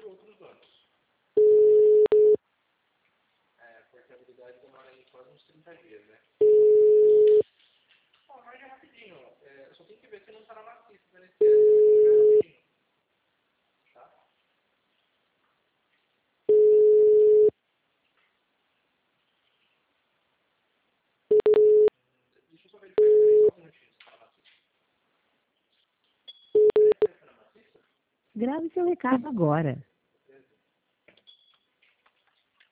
por outros bancos. Porque a habilidade demora aí quase uns 30 dias, né? Mas é rapidinho. Eu só tenho que ver se não está na maciça da NTS. Rapidinho. Tá? Deixa eu só verificar aqui, só um minutinho, se está na maciça. Grave seu recado agora.